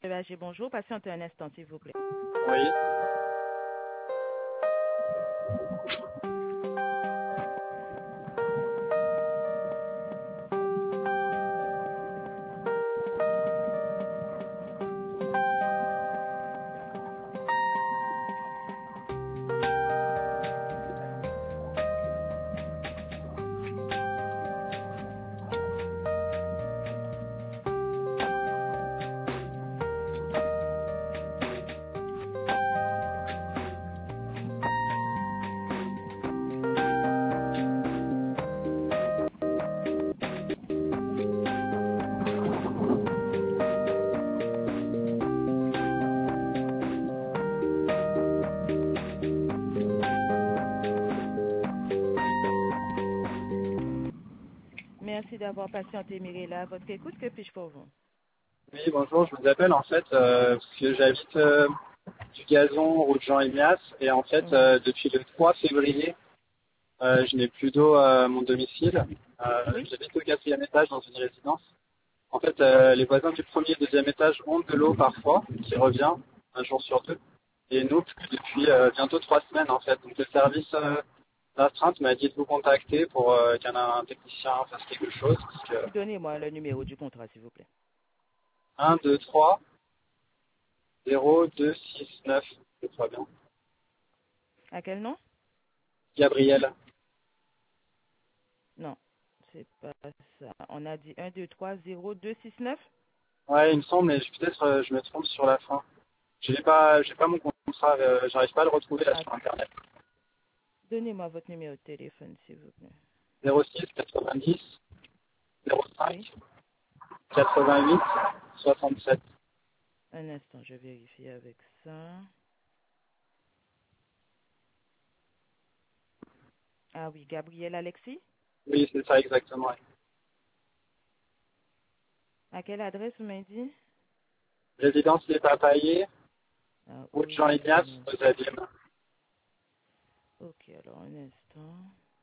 Berger, bonjour. Patientez un instant, s'il vous plaît. Oui. Merci d'avoir patienté, Mirella. Votre écoute, que puis-je pour vous? Oui, bonjour, je vous appelle en fait parce que j'habite du Gazon, route Jean Ignace, et en fait depuis le 3 février, je n'ai plus d'eau à mon domicile. Oui? J'habite au quatrième étage dans une résidence. En fait, les voisins du premier et deuxième étage ont de l'eau parfois, qui revient un jour sur deux. Et nous, depuis bientôt 3 semaines en fait. Donc le service d'astreinte m'a dit de vous contacter pour qu'un technicien fasse quelque chose. Parce que Donnez-moi le numéro du contrat, s'il vous plaît. 1, 2, 3, 0, 2, 6, 9, c'est très bien. À quel nom? Gabriel. Non, c'est pas ça. On a dit 1, 2, 3, 0, 2, 6, 9? Ouais, il me semble, mais peut-être je me trompe sur la fin. J'ai pas mon contrat, j'arrive pas à le retrouver là Ah, sur internet. donnez-moi votre numéro de téléphone, s'il vous plaît. 06 90 Oui? 05 88 67. Un instant, je vérifie avec ça. Ah oui, Gabriel Alexis? Oui, c'est ça exactement. Ouais. À quelle adresse vous m'avez dit? Résidence Les Papayers, Ah, route ok, Jean-Ignace, aux Abîmes. ok, alors un instant.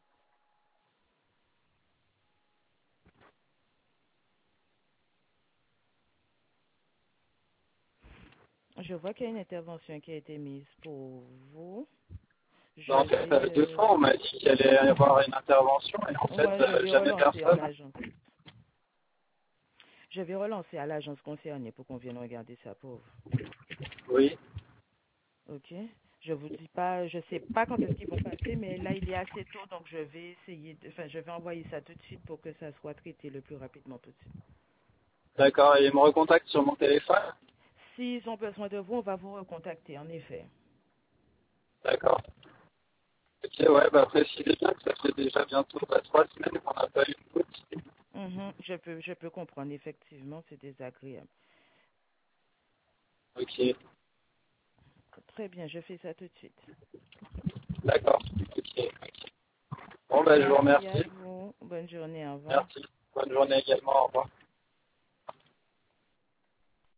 Je vois qu'il y a une intervention qui a été mise pour vous. Je En fait, vais, 2 fois, on m'a dit qu'il allait y avoir une intervention et en fait, ouais, je vais jamais relancer à personne. l'agence. Je vais relancer à l'agence concernée pour qu'on vienne regarder ça pour vous. Oui, Ok. Je vous dis pas, je sais pas quand est-ce qu'ils vont passer, mais là il est assez tôt, donc je vais essayer, je vais envoyer ça tout de suite pour que ça soit traité le plus rapidement possible. d'accord. Et il me recontacte sur mon téléphone. S'ils ont besoin de vous, on va vous recontacter, en effet. D'accord. Ok, ouais, bah précisez bien que ça fait déjà bientôt 3 semaines qu'on n'a pas eu de goutte. Je peux comprendre, effectivement, c'est désagréable. Ok, Très bien, je fais ça tout de suite. d'accord. Ok. Bon, bah je vous Merci à remercie. vous. Bonne journée, au revoir. Merci. Bonne journée également. Au revoir.